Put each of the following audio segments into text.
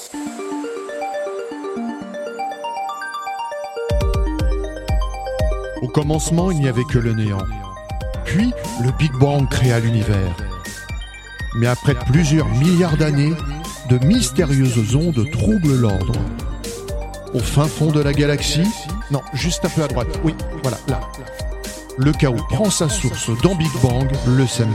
Au commencement, il n'y avait que le néant. Puis, le Big Bang créa l'univers. Mais après plusieurs milliards d'années, de mystérieuses ondes troublent l'ordre. Au fin fond de la galaxie, non, juste un peu à droite, oui, voilà, là. Le chaos prend sa source dans Big Bang le samedi.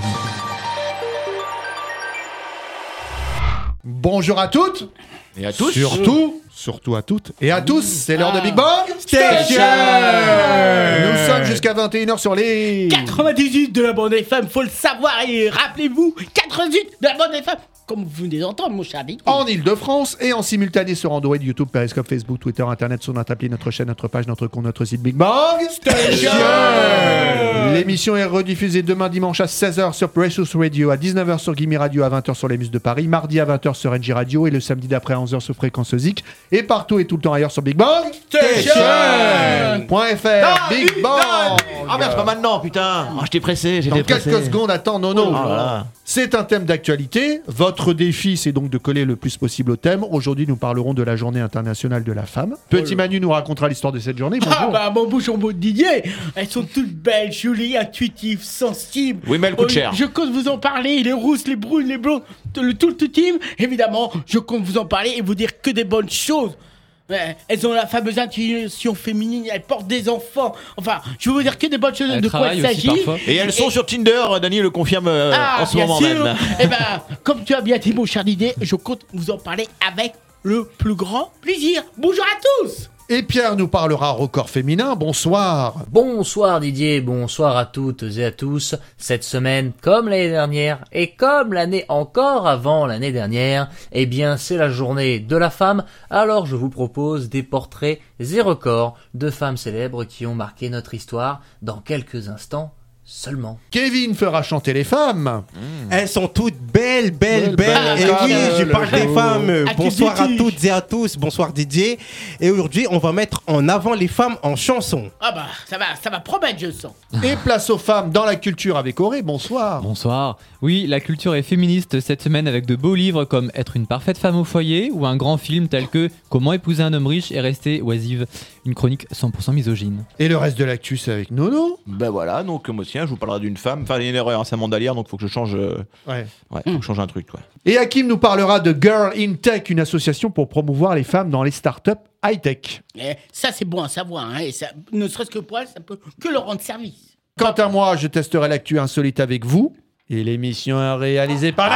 Bonjour à toutes et à tous. Surtout à toutes et à tous, c'est l'heure de Big Bang Station. Nous sommes jusqu'à 21h sur les 98 de la bande FM, faut le savoir, et rappelez-vous, 98 de la bande FM, comme vous venez d'entendre, mon cher Dick. En Ile-de-France et en simultané sur Android, YouTube, Periscope, Facebook, Twitter, Internet, sur notre appli, notre chaîne, notre page, notre compte, notre site Big Bang Station. L'émission est rediffusée demain dimanche à 16h sur Precious Radio, à 19h sur Gimme Radio, à 20h sur les Muses de Paris, mardi à 20h sur NJ Radio et le samedi d'après à 11h sur Fréquence Zik et partout et tout le temps ailleurs sur Big Bang Station.fr. Big Bang. Ah merde, c'est pas maintenant, putain. Oh, j'étais pressé, Dans quelques secondes, attends, Nono. Voilà. C'est un thème d'actualité. Votre défi, c'est donc de coller le plus possible au thème. Aujourd'hui, nous parlerons de la journée internationale de la femme. Petit Manu nous racontera l'histoire de cette journée. Bonjour. Ah bah mon bouchon beau de Didier, elles sont toutes belles, jolies, intuitives, sensibles. Oui, mais elles coûtent cher. Je compte vous en parler, les rousses, les brunes, les blondes, tout le team. Évidemment, je compte vous en parler et vous dire que des bonnes choses. Ouais, elles ont la fameuse intuition féminine, elles portent des enfants. Enfin, je vais vous dire que des bonnes choses. Elles de quoi il s'agit. Et elles sont sur Tinder, Dany le confirme en ce moment sûr. même. Eh ben, comme tu as bien dit, mon cher Didier, je compte vous en parler avec le plus grand plaisir. Bonjour à tous. Et Pierre nous parlera record féminin. Bonsoir. Bonsoir Didier, bonsoir à toutes et à tous. Cette semaine, comme l'année dernière, et comme l'année encore avant l'année dernière, eh bien c'est la journée de la femme, alors je vous propose des portraits et records de femmes célèbres qui ont marqué notre histoire dans quelques instants seulement. Kevin fera chanter les femmes. Elles sont toutes belles. Et oui, je parle des femmes. Bonsoir à toutes et à tous. Bonsoir Didier. Et aujourd'hui, on va mettre en avant les femmes en chanson. Ah bah, ça va promettre, je sens. Et place aux femmes dans la culture avec Auré. Bonsoir. Bonsoir. Oui, la culture est féministe cette semaine avec de beaux livres comme Être une parfaite femme au foyer ou un grand film tel que Comment épouser un homme riche et rester oisive, une chronique 100% misogyne. Et le reste de l'actu, c'est avec Nono. Ben voilà, donc moi aussi, je vous parlerai d'une femme. Enfin, il y a une erreur, c'est un mandalière, donc faut que je change. Ouais, faut que je change un truc, ouais. Et Hakim nous parlera de Girl in Tech, une association pour promouvoir les femmes dans les startups high-tech. Ça, c'est bon à savoir. Hein, et ça, ne serait-ce que pour elle, ça peut que leur rendre service. Quant à moi, je testerai l'actu insolite avec vous. Et l'émission est réalisée par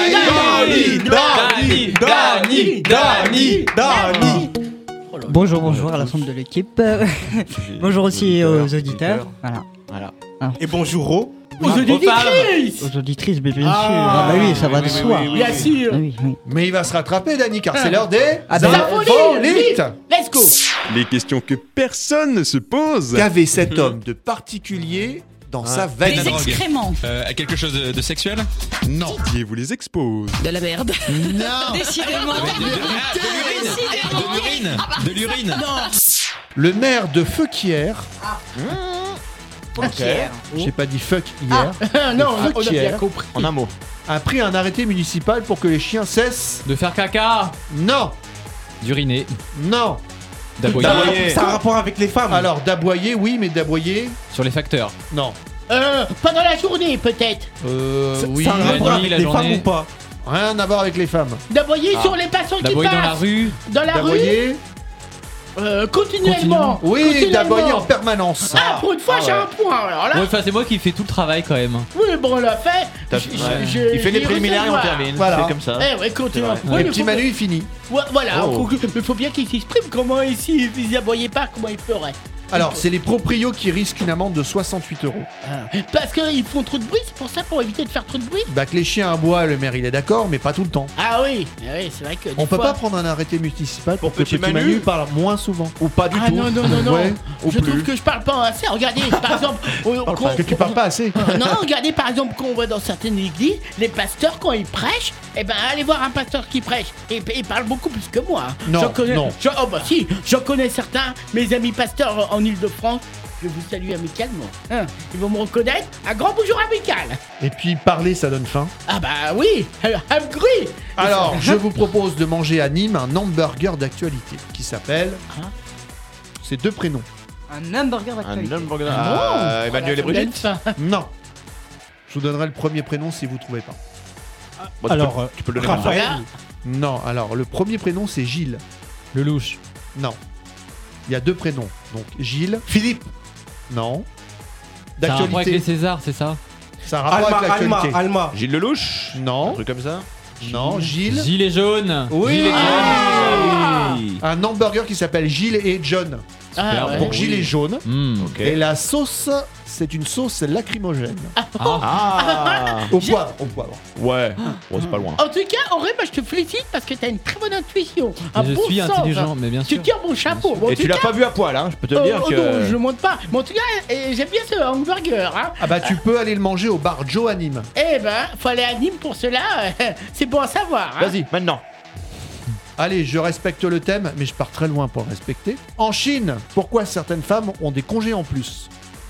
Dany. Bonjour à l'ensemble de l'équipe. Bonjour aussi aux auditeurs. Voilà. Et bonjour aux auditrices. Aux auditrices, bien sûr. Ah bah oui, ça va de soi. Bien sûr. Oui. Mais il va se rattraper, Dany, car c'est l'heure des Insolites. Let's go. Les questions que personne ne se pose. Qu'avait cet homme de particulier dans sa veine? Des excréments. Quelque chose de sexuel? Non. Qui vous les expose? De la merde. Non. Décidément. De l'urine. Non. Le maire de Feuquières. J'ai pas dit fuck hier. Non, on a bien Feuquières compris. En un mot. a pris un arrêté municipal pour que les chiens cessent. De faire caca. Non. D'uriner. Non. D'aboyer. Ça a un rapport avec les femmes. Alors d'aboyer, oui, mais d'aboyer. Sur les facteurs. Non. Pendant la journée, peut-être. Oui. Ça a un rapport nuit, avec la les journée. femmes ou pas? Rien à voir avec les femmes. D'aboyer sur les passants qui D'aboyer passent. dans la rue. Dans la rue. D'aboyer. Continuellement. Oui, d'aboyer en permanence. Ah, pour une fois, j'ai un point. Alors là, Ouais, enfin, c'est moi qui fais tout le travail quand même. oui, bon, on l'a fait. Il fait les préliminaires et on termine. Voilà. C'est comme ça. Eh ouais, continue. C'est Ouais, Le mais petit faut- Manu, il finit. Ouais, voilà, Oh. mais faut bien qu'il s'exprime. Comment ici, ils aboyaient pas, comment ils feraient. Alors, c'est les proprios qui risquent une amende de 68 €. Parce qu'ils font trop de bruit, c'est pour ça, pour éviter de faire trop de bruit. Bah que les chiens aboient, le maire il est d'accord, mais pas tout le temps. Ah oui, c'est vrai que. On des peut fois- pas prendre un arrêté municipal pour que Petit Petit Manu Manu parle moins souvent. Ou pas du Ah tout. non, Ouais, ou je plus. trouve que je parle pas assez. Regardez, par exemple. Parce que tu parles pas assez. Non, regardez par exemple quand on va dans certaines églises, les pasteurs quand ils prêchent, eh ben allez voir un pasteur qui prêche. Et il parle beaucoup plus que moi. Non, J'en connais, non. oh bah si, j'en connais certains, mes amis pasteurs en Ile-de-France. je vous salue amicalement. Hein, ils vont me reconnaître. Un grand bonjour amical. Et puis parler, ça donne faim. Ah bah oui, hungry. Alors, je vous propose de manger à Nîmes un hamburger d'actualité qui s'appelle... Hein C'est 2 prénoms. Un hamburger Un d'actualité. hamburger. Ah, Emmanuel et Brigitte. Non. Je vous donnerai le premier prénom si vous trouvez pas. Bon, Alors, tu peux le donner comme ça. Raphaël. Non, alors le premier prénom c'est Gilles. Le louche. Non. Il y a 2 prénoms. Donc Gilles. Philippe. Non. Ça a un rapport avec les D'actualité. Césars, c'est ça? Ça a un rapport avec l'actualité. Alma. Gilles Lelouch. Un Non. truc comme ça. Non, Gilles. Gilet jaune. Oui. Gilet jaune. Ah. Oui. Un hamburger qui s'appelle Gilles et John. Ah, ouais. Donc Gilles est jaune. Ok. Et la sauce, c'est une sauce lacrymogène. Ah. Au poivre. Au poivre. Ouais. Bon, c'est pas loin. En tout cas, Auré, moi je te félicite parce que t'as une très bonne intuition. Un Je bon suis sens, intelligent, hein. mais bien Tu sûr. tires mon chapeau. Bon, en Et tout tu l'as cas, pas vu à poil, hein. Je peux te dire non, que. je le montre pas. Mais en tout cas, j'aime bien ce hamburger. Hein. Ah bah tu peux aller le manger au bar Joe à Nîmes. Eh ben, faut aller à Nîmes pour cela. C'est bon à savoir. Hein. Vas-y, maintenant. Allez, je respecte le thème, mais je pars très loin pour le respecter. En Chine, pourquoi certaines femmes ont des congés en plus?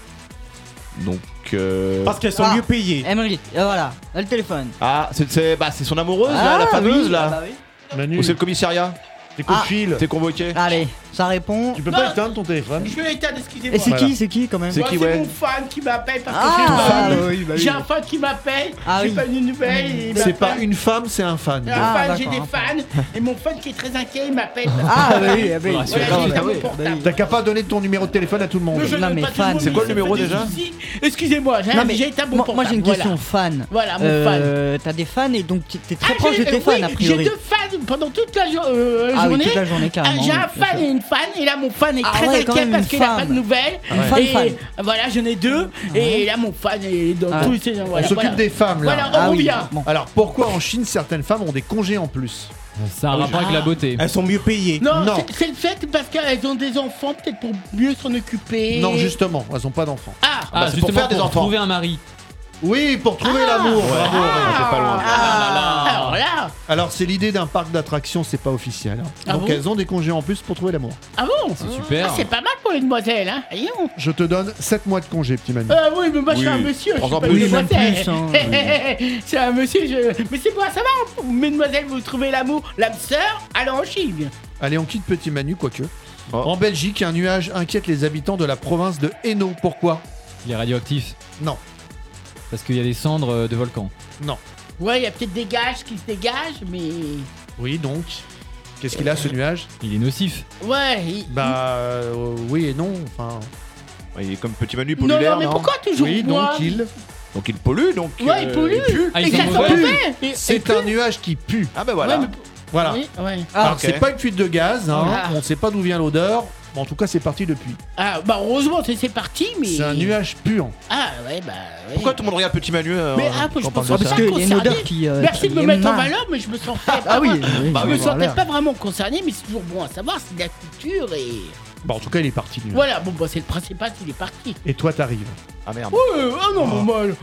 Donc. Parce qu'elles sont Ah. mieux payées. Emery, voilà, le téléphone. Ah, c'est son amoureuse, là, la fameuse, oui. là. Ah bah oui. Manu, Ou c'est le commissariat? tes coups de fil. T'es convoqué? Allez, ça répond. Tu peux Non. pas éteindre ton téléphone? Je vais éteindre, excusez-moi. Et c'est Voilà. qui, c'est qui quand même? C'est Moi, qui, c'est ouais. mon fan qui m'appelle parce que Ah, j'ai bah pas- oui, bah oui. j'ai un fan qui m'appelle. Ah j'ai oui. pas une nouvelle. et il C'est pas m'appelle. une femme, c'est un fan. Un Ah, fan, j'ai des d'accord. fans. Et mon fan qui est très inquiet, il m'appelle. Ah bah oui, ah bah oui. Voilà, Voilà, Ah, j'ai bah mon oui. portable. T'as qu'à pas donner ton numéro de téléphone à tout le monde. Mais je Non, donne mais pas tout fan. le monde, C'est quoi mais le numéro ça fait des déjà soucis. Excusez-moi, Non, mais j'ai éteint mon portable. moi j'ai une question Voilà. fan. Voilà, mon fan. T'as des fans et donc t'es très Ah, proche de tes fans oui, a priori. J'ai 2 fans pendant toute la Ah oui, journée. toute la journée Ah, carrément. j'ai oui, un bien fan sûr. et une fan, et là mon fan est Ah très ouais, quand inquiet même, parce une qu'il n'a pas fan. de nouvelles. Fan, Et fan. voilà, j'en ai 2, et là mon fan est dans Ah. tous ces. On Voilà, s'occupe voilà. des femmes là. Voilà, Ah on oui, revient. bon. Alors pourquoi en Chine certaines femmes ont des congés en plus? Ça a un rapport avec la beauté. Elles sont mieux payées. Non, Non. c'est le fait parce qu'elles ont des enfants, peut-être pour mieux s'en occuper. Non, justement, elles ont pas d'enfants. Ah, bah, c'est pour faire des enfants. trouver un mari. Oui, pour trouver l'amour. Bravo. c'est pas loin. alors là. Alors c'est l'idée d'un parc d'attractions, c'est pas officiel. Hein. Ah Donc bon elles ont des congés en plus pour trouver l'amour. Ah bon C'est super. Ah, c'est pas mal pour les demoiselles, hein. Voyons. Je te donne 7 mois de congé, petit Manu. Ah oui, mais moi je suis Oui. un monsieur, je suis Prends-en pas plus. une Oui, même demoiselle. plus, hein. C'est un monsieur, mais c'est bon à savoir. Mesdemoiselles, vous trouvez l'amour, l'âme sœur, allons en Chine. Allez, on quitte petit Manu, quoique. Oh. En Belgique, un nuage inquiète les habitants de la province de Hainaut. Pourquoi? Il est radioactif. Non, Parce qu'il y a des cendres de volcan. non. Ouais, il y a peut-être des gages qui se dégagent, mais. Oui, donc. Qu'est-ce qu'il a ce nuage? Il est nocif. Ouais. Bah oui et non. Enfin. Il est comme petit Manu pollue Non, l'air, non, mais non pourquoi toujours Oui, moi donc il. Donc il pollue, donc. Ouais, il pollue. Ah, ils Et sont ça mauvais. sent mauvais. Et C'est un nuage qui pue. Ah ben voilà. Ouais, mais- Voilà. Oui, ouais. Alors ok. c'est pas une fuite de gaz, hein. Ah. On sait pas d'où vient l'odeur. Mais en tout cas, c'est parti depuis. Ah, bah heureusement, c'est parti, mais. C'est un nuage puant. Ah, ouais, bah. Ouais. Pourquoi tout le monde regarde petit Manu Mais ah, quand je on parle pense de pas ça Parce qu'il y a une concerné. odeur qui. Merci de me qui mettre en émane. valeur, mais je me sentais. Ah oui, Je me sentais voilà. pas vraiment concerné, mais c'est toujours bon à savoir, c'est de la culture et. Bon, en tout cas, il est parti. le nuage. Voilà, bon, bah, c'est le principal, il est parti. Et toi, t'arrives. Ah merde. Oh non,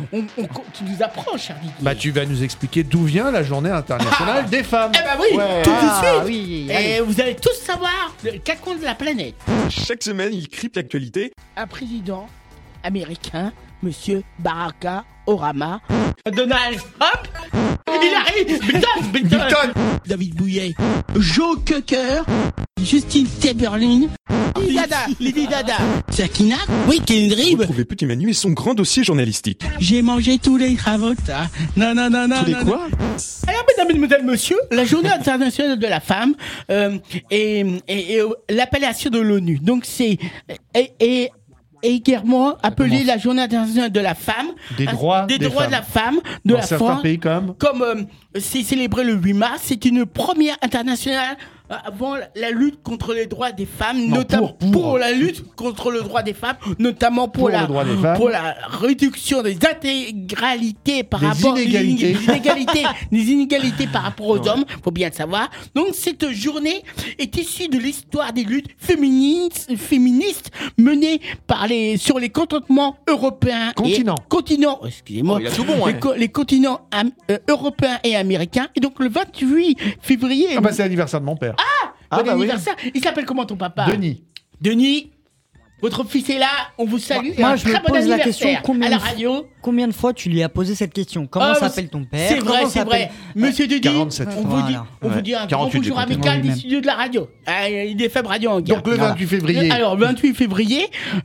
tu nous apprends, cher Didier. Bah, tu vas nous expliquer d'où vient la journée internationale des femmes. Eh bah oui, Ouais. tout de Ah suite. oui, allez. Et vous allez tous savoir le quatre coins de la planète. Chaque semaine, il crypte l'actualité. Un président américain, Monsieur Barack Obama. Donald Trump. Il arrive. Bilton. David Bouillet. Joe Cocker. Justine Timberlake. Lady Dada. Sakina. Oui, Kendrick. Retrouvez Petit Manu et son grand dossier journalistique. J'ai mangé tous les cravotas. Non. Tous les quoi Alors, mesdames et mesdemoiselles, monsieur, la journée internationale de la femme et l'appellation de l'ONU. Donc, c'est également appelé la journée internationale de la femme. Des droits des des droits femmes. de la femme, de Dans la certains femme. pays, comme. Comme c'est célébré le 8 mars, c'est une première internationale avant la lutte contre les droits des femmes, Non, notamment pour. la lutte contre le droit des femmes, notamment Pour le droit des femmes. pour la réduction des intégralités par Des rapport inégalités. des inégalités par rapport aux hommes, faut bien le savoir. Donc cette journée est issue de l'histoire des luttes féministes menées sur les continents européens Continents. Il a tout bon, ouais. les continents européens et américains. Et donc le 28 février. Ah bah c'est l'anniversaire de mon père. Bon bah oui. anniversaire. Il s'appelle comment ton papa? Denis. Denis. Votre fils est là, on vous salue. Moi, et un je me très bon pose la question, anniversaire à la radio. Combien de fois tu lui as posé cette question? Comment s'appelle ton père? C'est vrai, Comment c'est s'appelle- vrai. Monsieur Dedi, 47 on vous dit un grand 48, bonjour j'ai compté. amical des Lui-même. studios de la radio. Il est fait radio en Donc le 28 février. Alors, le 28 février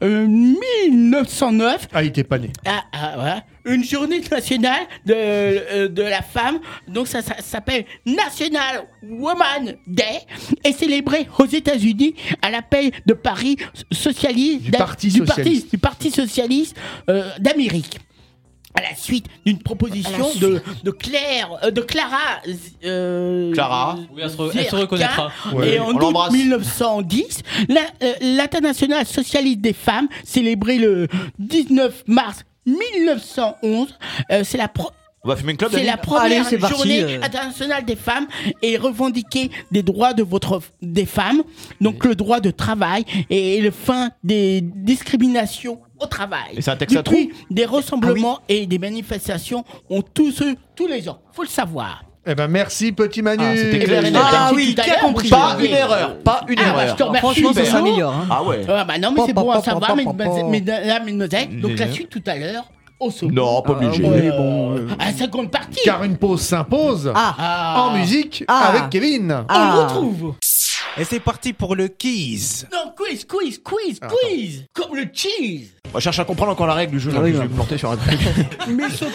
1909, Ah, il était pas né. voilà, une journée nationale de la femme. Donc, ça s'appelle National Woman Day, est célébrée aux États-Unis à l'appel de Paris socialiste, Du Parti socialiste. du Parti socialiste d'Amérique. À la suite d'une proposition de Clara. Clara. Oui, elle se Zerkin. reconnaîtra. Ouais. Et en On août l'embrasse. 1910, l'Internationale socialiste des femmes, célébrée le 19 mars 1911, c'est la On va fumer une clope, c'est Dani la première Allez, c'est parti, journée internationale des femmes et revendiquer des droits des femmes, donc le droit de travail et le fin des discriminations au travail. Et c'est un texte à Depuis, des rassemblements et des manifestations ont tous les ans. Faut le savoir. Eh ben merci petit Manu. Ah, c'était clair et net. Ah oui, tout à qui a l'heure, compris? vous Pas savez. une erreur, pas une Ah, bah, erreur. je te remercie. Franchement, ça Super. s'améliore. Hein. Ah ouais. Ah bah non, mais c'est bon à savoir, mesdames. Donc la Génial. suite tout à l'heure au sommet. Non, pas obligé. À la seconde partie. Car une pause s'impose en musique Ah. avec Kevin. On le retrouve. Et c'est parti pour le quiz. Non, quiz. Comme le cheese. On cherche à comprendre encore la règle du jeu. Là, oui, je vais bah. me planter sur un truc. Mais saute.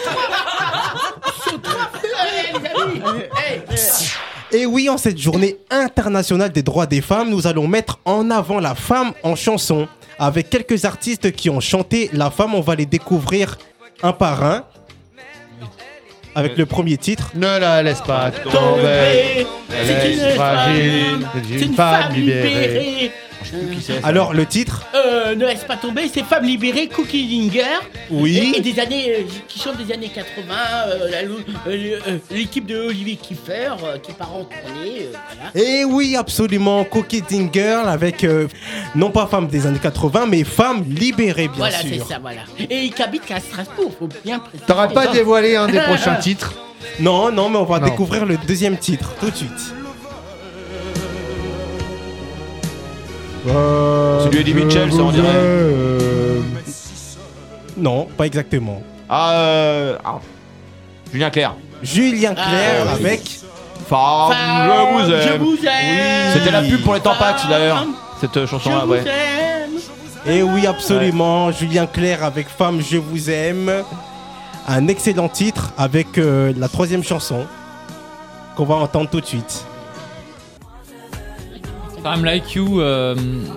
Allez, les amis. Et oui, en cette journée internationale des droits des femmes, nous allons mettre en avant la femme en chanson. Avec quelques artistes qui ont chanté la femme, on va les découvrir un par un. Avec le premier titre. Ne la laisse pas tomber. Tomber. Elle C'est est une fragile. C'est une femme libérée. Alors le titre. Ne laisse pas tomber, c'est Femme libérée, Cookie Dinger. Oui. Et des années, qui chante des années 80, l'équipe de Olivier Kiefer, qui part en tournée, voilà. Et oui, absolument, Cookie Girl avec, non pas femme des années 80, mais femme libérée, bien Voilà, sûr. c'est ça, voilà. Et il habite qu'à Strasbourg, faut bien préciser. T'auras pas dévoilé un des prochains titres. Non, mais on va Non. découvrir le deuxième titre, tout de suite. C'est du Eddie Mitchell, ça, on dirait. Non, pas exactement. Julien Clerc. Julien Clerc oui. avec... Femme, je Je vous aime. vous aime. C'était la pub pour les Tampax d'ailleurs. Cette Je chanson-là, vous ouais. aime. Et oui, absolument, Julien Clerc avec Femme, je vous aime. Un excellent titre avec la troisième chanson qu'on va entendre tout de suite. Femme Like You de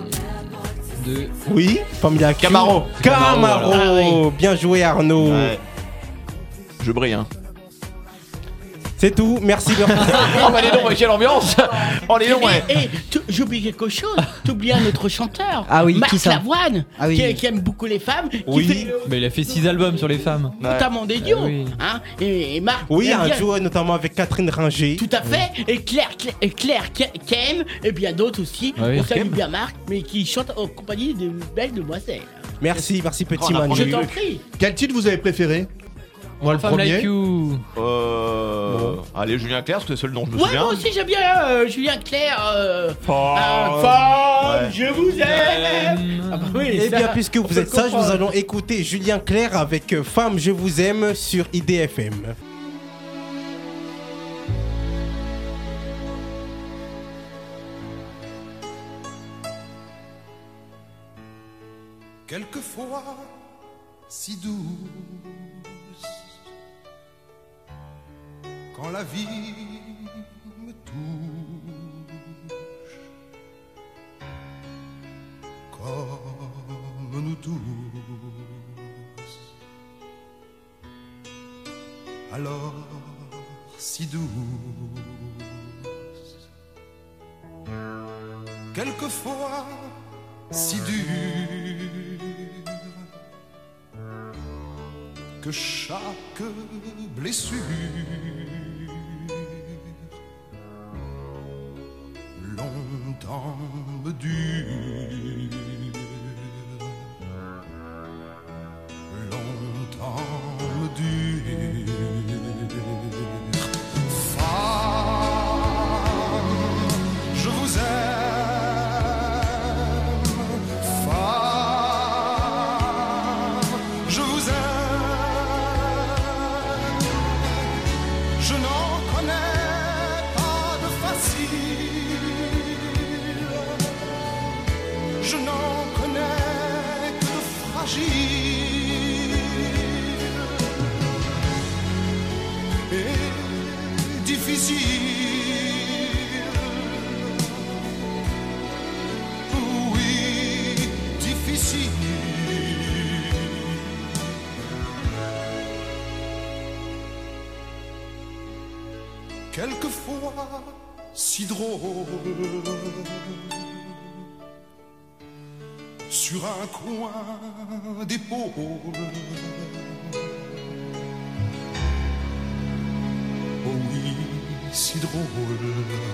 Oui, Femme Like You. Camaro. Camaro. Ah oui. Bien joué Arnaud. Ouais. Je brille, hein. C'est tout, merci. Oh bah les noms, quelle ambiance. Oh les noms, ouais. Et j'oublie quelque chose, t'oublies un autre chanteur. Ah oui, Marc qui ça? Lavoine, Ah oui. qui aime beaucoup les femmes, Oui. qui fait Mais il a fait 6 albums sur les femmes. notamment des duos. Ah oui. Hein, et Marc, Oui, aime un bien. duo notamment avec Catherine Ringer. Tout à fait. Et Claire Kem, et bien d'autres aussi. Ah oui. On salue Kem. bien Marc, mais qui chante en compagnie de belles demoiselles. Merci petit Oh, on apprend Je Manu. t'en prie. Quel titre vous avez préféré? Moi le Femme premier. Like You. Allez, Julien Clerc, parce que c'est le seul dont je me Ouais, souviens. moi aussi j'aime bien Julien Clerc. Femme. Femme, je vous aime. Ah bah oui, Eh ça, bien, puisque on vous peut êtes sages, nous comprendre. allons écouter Julien Clerc avec Femme, je vous aime sur IDFM. Quelquefois si douce, quand la vie me touche, comme nous tous, alors si douce. Quelquefois si dure que chaque blessure longtemps me dure, longtemps me dure. Femme, je vous aime. Femme, fragile et difficile. Oui, difficile. Quelquefois si drôle, sur un coin d'épaule. Oh oui, si drôle.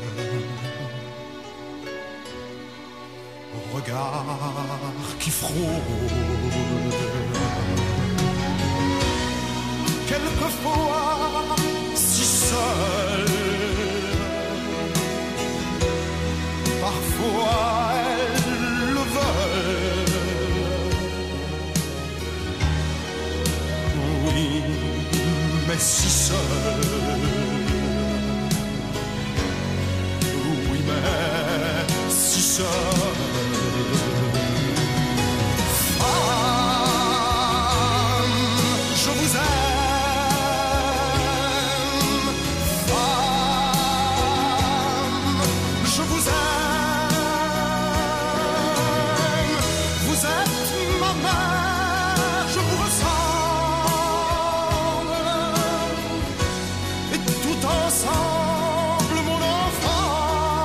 Regard qui frôle. Quelquefois si seul. Parfois elles le veulent. Oui, mais si seul. Oui, mais si seul. Je vous aime, femme, je vous aime. Vous êtes ma mère, je vous ressemble, et tout ensemble mon enfant,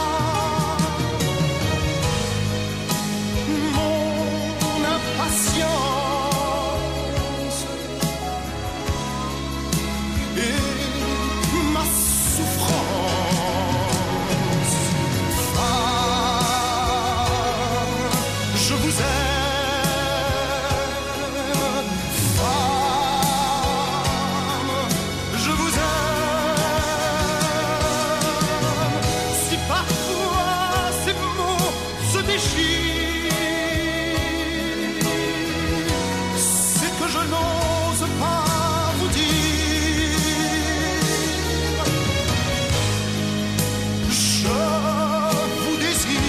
mon impatience. Ma souffrance, je vous aime, femme, je vous aime. Si parfois ces mots se déchirent, c'est que je n'ose pas vous dire. Je vous désire,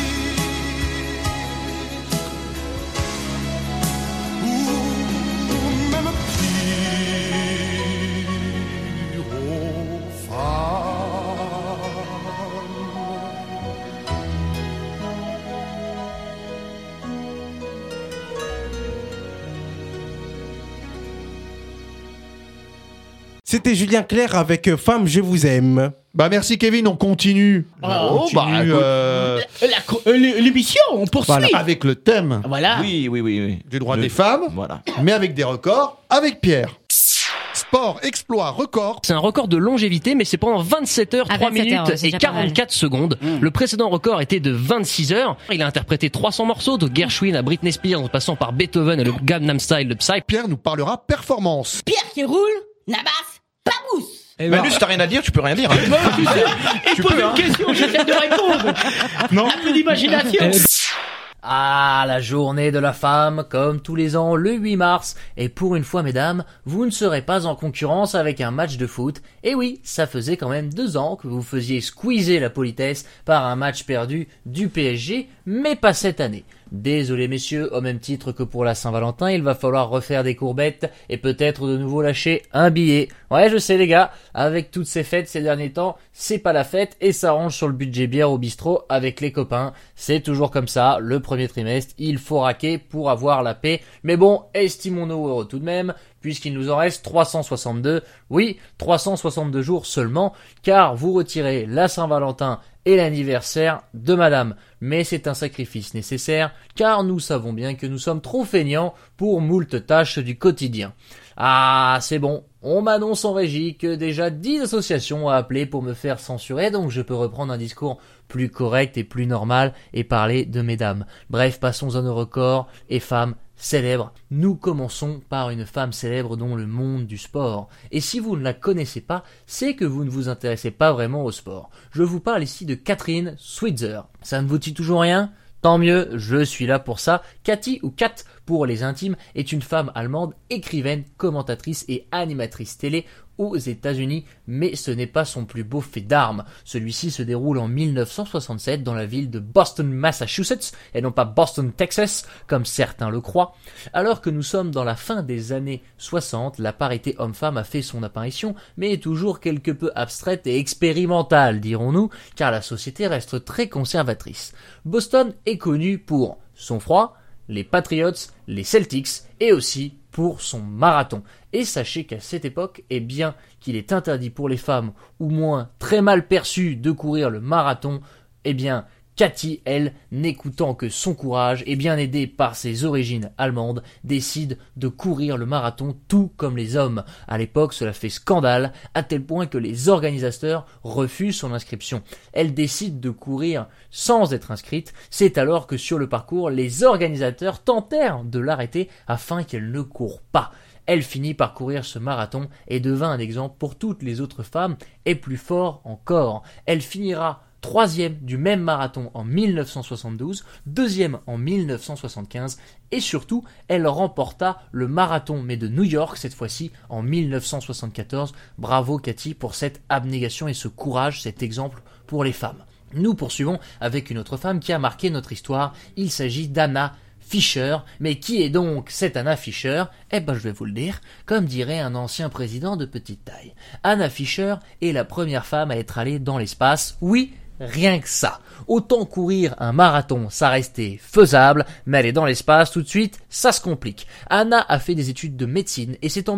ou même pire, oh femme. C'était Julien Clerc avec Femme, je vous aime. Bah merci Kevin, on continue. Oh, On continue, L'émission, on poursuit. Voilà. avec le thème Voilà. Oui. du droit des femmes, Voilà. mais avec des records, avec Pierre. Sport, exploit, record. C'est un record de longévité, mais c'est pendant 27 heures, Ah, 3 27 minutes heures, c'est et déjà pas mal. 44 secondes. Le précédent record était de 26 heures. Il a interprété 300 morceaux, de Gershwin à Britney Spears, en passant par Beethoven et le Gangnam Style de Psy. Pierre nous parlera performance. Pierre qui roule, Nabas, pas mousse. Manu, si t'as rien à dire, tu peux rien dire. Hein. Bon, tu sais, il pose une question, j'essaie de répondre. Non. Un peu d'imagination. Ah, la journée de la femme, comme tous les ans, le 8 mars. Et pour une fois, mesdames, vous ne serez pas en concurrence avec un match de foot. Et oui, ça faisait quand même 2 ans que vous faisiez squeezer la politesse par un match perdu du PSG, mais pas cette année. Désolé messieurs, au même titre que pour la Saint-Valentin, il va falloir refaire des courbettes et peut-être de nouveau lâcher un billet. Ouais, je sais les gars, avec toutes ces fêtes ces derniers temps, c'est pas la fête et ça range sur le budget bière au bistrot avec les copains. C'est toujours comme ça, le premier trimestre, il faut raquer pour avoir la paix. Mais bon, estimons-nous heureux tout de même, puisqu'il nous en reste 362. Oui, 362 jours seulement, car vous retirez la Saint-Valentin et l'anniversaire de madame. Mais c'est un sacrifice nécessaire, car nous savons bien que nous sommes trop feignants pour moult tâches du quotidien. Ah, c'est bon, on m'annonce en régie que déjà 10 associations ont appelé pour me faire censurer, donc je peux reprendre un discours plus correct et plus normal et parler de mesdames. Bref, passons à nos records et femmes célèbres. Nous commençons par une femme célèbre dans le monde du sport. Et si vous ne la connaissez pas, c'est que vous ne vous intéressez pas vraiment au sport. Je vous parle ici de Catherine Switzer. Ça ne vous dit toujours rien ? Tant mieux, je suis là pour ça. Cathy ou Kat pour les intimes, est une femme allemande, écrivaine, commentatrice et animatrice télé aux États-Unis, mais ce n'est pas son plus beau fait d'armes. Celui-ci se déroule en 1967 dans la ville de Boston, Massachusetts, et non pas Boston, Texas, comme certains le croient. Alors que nous sommes dans la fin des années 60, la parité homme-femme a fait son apparition, mais est toujours quelque peu abstraite et expérimentale, dirons-nous, car la société reste très conservatrice. Boston est connu pour son froid, les Patriots, les Celtics, et aussi pour son marathon. Et sachez qu'à cette époque, eh bien, qu'il est interdit pour les femmes, ou moins très mal perçu, de courir le marathon, eh bien, Cathy, elle, n'écoutant que son courage et bien aidée par ses origines allemandes, décide de courir le marathon tout comme les hommes. À l'époque, cela fait scandale, à tel point que les organisateurs refusent son inscription. Elle décide de courir sans être inscrite. C'est alors que sur le parcours, les organisateurs tentèrent de l'arrêter afin qu'elle ne court pas. Elle finit par courir ce marathon et devint un exemple pour toutes les autres femmes, et plus fort encore. Elle finira 3e du même marathon en 1972, 2e en 1975 et surtout, elle remporta le marathon mais de New York cette fois-ci en 1974. Bravo Cathy pour cette abnégation et ce courage, cet exemple pour les femmes. Nous poursuivons avec une autre femme qui a marqué notre histoire. Il s'agit d'Anna Fisher. Mais qui est donc cette Anna Fisher ? Eh ben je vais vous le dire, comme dirait un ancien président de petite taille. Anna Fisher est la première femme à être allée dans l'espace. Oui, rien que ça. Autant courir un marathon, ça restait faisable, mais aller dans l'espace tout de suite, ça se complique. Anna a fait des études de médecine et c'est en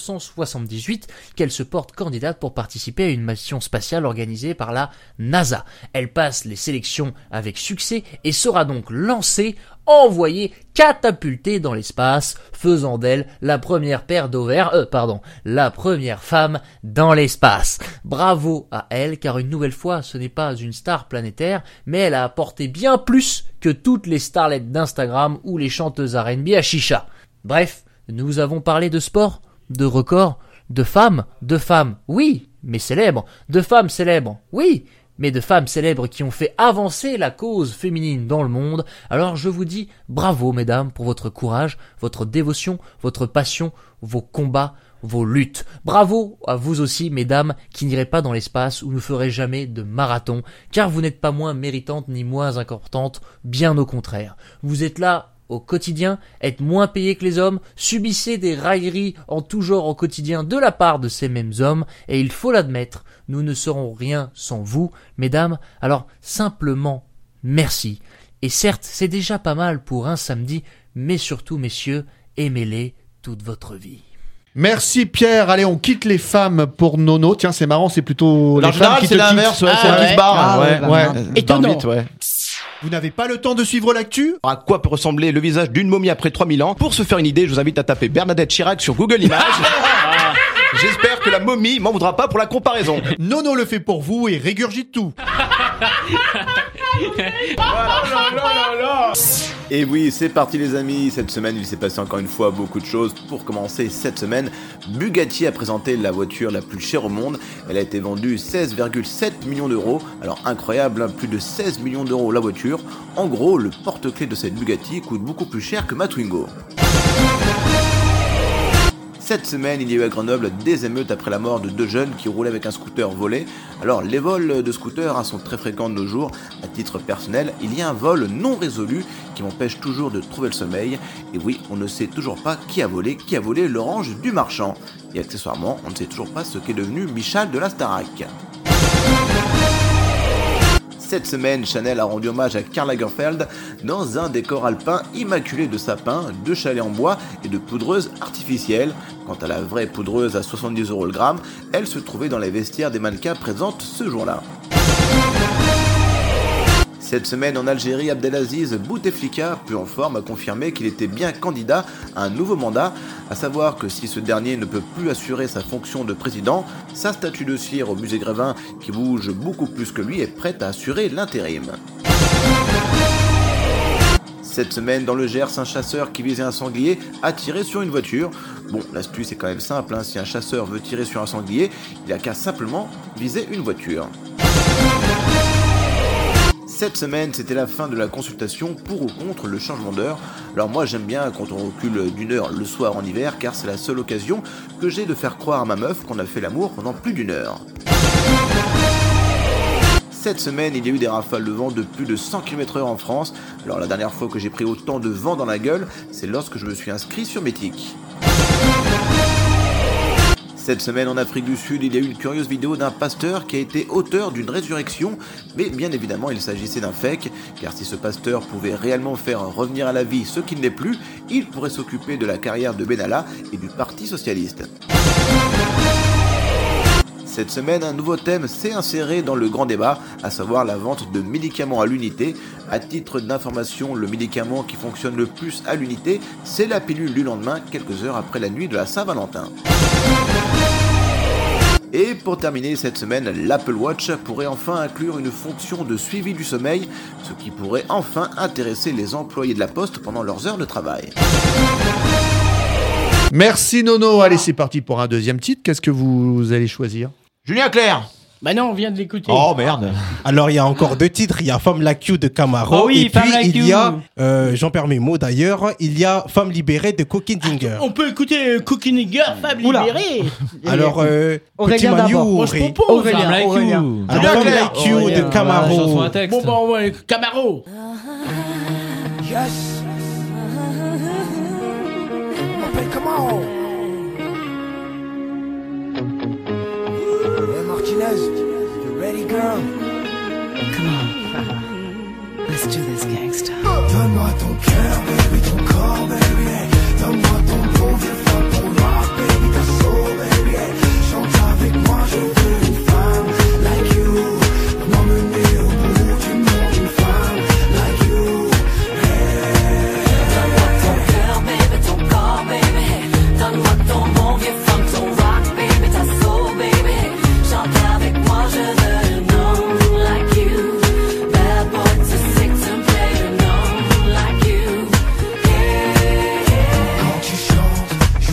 1978 qu'elle se porte candidate pour participer à une mission spatiale organisée par la NASA. Elle passe les sélections avec succès et sera donc lancée, envoyée, catapultée dans l'espace, faisant d'elle la première la première femme dans l'espace. Bravo à elle, car une nouvelle fois, ce n'est pas une star planétaire, mais elle a apporté bien plus que toutes les starlettes d'Instagram ou les chanteuses R&B à chicha. Bref, nous avons parlé de sport, de records, de femmes, oui, mais célèbres, de femmes célèbres, oui, mais de femmes célèbres qui ont fait avancer la cause féminine dans le monde. Alors je vous dis bravo mesdames pour votre courage, votre dévotion, votre passion, vos combats, vos luttes. Bravo à vous aussi mesdames qui n'irez pas dans l'espace ou ne ferez jamais de marathon, car vous n'êtes pas moins méritantes ni moins importantes, bien au contraire. Vous êtes là au quotidien, êtes moins payés que les hommes, subissez des railleries en tout genre au quotidien de la part de ces mêmes hommes, et il faut l'admettre, nous ne serons rien sans vous, mesdames, alors simplement merci. Et certes, c'est déjà pas mal pour un samedi, mais surtout, messieurs, aimez-les toute votre vie. Merci Pierre, allez on quitte les femmes pour Nono. Tiens c'est marrant, c'est plutôt les femmes qui te l'inverse, quittent. ouais, c'est elle qui se barre. Ouais. Étonnant. Ouais. Vous n'avez pas le temps de suivre l'actu ? À quoi peut ressembler le visage d'une momie après 3000 ans ? Pour se faire une idée, je vous invite à taper Bernadette Chirac sur Google Images. J'espère que la momie m'en voudra pas pour la comparaison. Nono le fait pour vous et régurgite tout. Et oui, c'est parti les amis, cette semaine il s'est passé encore une fois beaucoup de choses. Pour commencer cette semaine, Bugatti a présenté la voiture la plus chère au monde. Elle a été vendue 16,7 millions d'euros. Alors incroyable, hein, plus de 16 millions d'euros la voiture. En gros, le porte-clés de cette Bugatti coûte beaucoup plus cher que ma Twingo. Cette semaine, il y a eu à Grenoble des émeutes après la mort de 2 jeunes qui roulaient avec un scooter volé. Alors, les vols de scooters sont très fréquents de nos jours. À titre personnel, il y a un vol non résolu qui m'empêche toujours de trouver le sommeil. Et oui, on ne sait toujours pas qui a volé l'orange du marchand. Et accessoirement, on ne sait toujours pas ce qu'est devenu Michal de la Starac. Cette semaine, Chanel a rendu hommage à Karl Lagerfeld dans un décor alpin immaculé de sapins, de chalets en bois et de poudreuses artificielles. Quant à la vraie poudreuse à 70 € le gramme, elle se trouvait dans les vestiaires des mannequins présentes ce jour-là. Cette semaine en Algérie, Abdelaziz Bouteflika, peu en forme, a confirmé qu'il était bien candidat à un nouveau mandat, à savoir que si ce dernier ne peut plus assurer sa fonction de président, sa statue de cire au musée Grévin, qui bouge beaucoup plus que lui, est prête à assurer l'intérim. Cette semaine, dans le Gers, un chasseur qui visait un sanglier a tiré sur une voiture. Bon, l'astuce est quand même simple, hein. Si un chasseur veut tirer sur un sanglier, il n'a qu'à simplement viser une voiture. Cette semaine, c'était la fin de la consultation pour ou contre le changement d'heure. Alors moi, j'aime bien quand on recule d'une heure le soir en hiver, car c'est la seule occasion que j'ai de faire croire à ma meuf qu'on a fait l'amour pendant plus d'une heure. Cette semaine, il y a eu des rafales de vent de plus de 100 km/h en France. Alors la dernière fois que j'ai pris autant de vent dans la gueule, c'est lorsque je me suis inscrit sur Mythique. Cette semaine en Afrique du Sud, il y a eu une curieuse vidéo d'un pasteur qui a été auteur d'une résurrection, mais bien évidemment il s'agissait d'un fake, car si ce pasteur pouvait réellement faire revenir à la vie ce qui ne l'est plus, il pourrait s'occuper de la carrière de Benalla et du Parti Socialiste. Cette semaine, un nouveau thème s'est inséré dans le grand débat, à savoir la vente de médicaments à l'unité. À titre d'information, le médicament qui fonctionne le plus à l'unité, c'est la pilule du lendemain, quelques heures après la nuit de la Saint-Valentin. Et pour terminer cette semaine, l'Apple Watch pourrait enfin inclure une fonction de suivi du sommeil, ce qui pourrait enfin intéresser les employés de la Poste pendant leurs heures de travail. Merci Nono. Allez, c'est parti pour un deuxième titre. Qu'est-ce que vous allez choisir? Julien Clerc. Bah non, on vient de l'écouter. Oh merde. Alors il y a encore deux titres, il y a Femme Like You de Camaro, Oh oui, et puis Femme Like il You. y a, j'en perds mes mots d'ailleurs, il y a Femme Libérée de Cookie Dinger. On peut écouter Cookie Nigger, Fab Oula. Libéré. Alors, Petit Aurélien Manu d'abord. ou Moi je Auré? propose. Femme hein. Like Aurélien. You. Alors, Julien Femme Clerc. Like You Aurélien, de Camaro. Chanson à texte. Bon bah ouais, Camaro. Yes. M'appelle comment? Hey Martinez, you ready girl? Come on. Let's do this, gangsta. Donne-moi ton cœur, baby, ton corps, baby. Hey. Donne-moi ton bon vieux femme, ton rock, baby, ta soul, baby. Hey. Chante avec moi, je veux une femme like you. M'emmener au bout du monde, une femme like you. Donne-moi ton cœur, baby, ton corps, baby. Donne-moi ton bon vieux femme, ton rock, baby, ta soul, baby. Chante avec moi, je veux un homme like you. Bad boy to sick to play an homme like you. Quand tu chantes,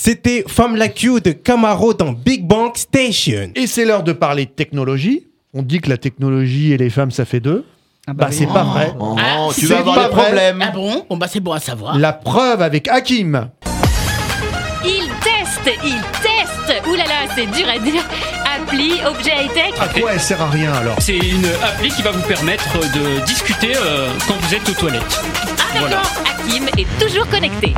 C'était Femme Like You de Camaro dans Big Bang Station. Et c'est l'heure de parler de technologie. On dit que la technologie et les femmes, ça fait deux. Bah, c'est pas vrai. Oh, tu C'est vas avoir pas des vrai. problèmes. Ah bon? Bon bah c'est bon à savoir. La preuve avec Hakim. Il teste. Ouh là là, c'est dur à dire. Appli, objet high-tech. À quoi elle sert à rien alors? C'est une appli qui va vous permettre de discuter quand vous êtes aux toilettes. Ah d'accord, Hakim est toujours connecté.